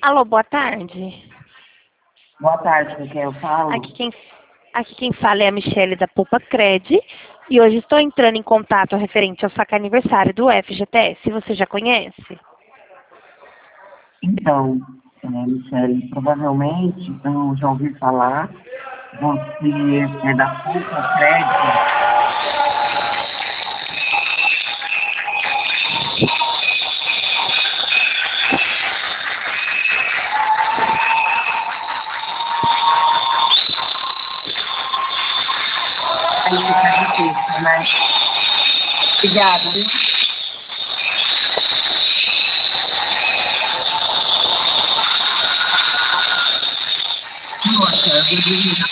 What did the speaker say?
Alô, boa tarde. Boa tarde, com quem eu falo? Aqui quem fala é a Michele da Poupa Cred e hoje estou entrando em contato referente ao saque aniversário do FGTS. Você já conhece? Então, Michele, provavelmente eu já ouvi falar, você é da Poupa Crédito. Aí fica difícil, né? Obrigada, viu? Nossa, eu vou desligar.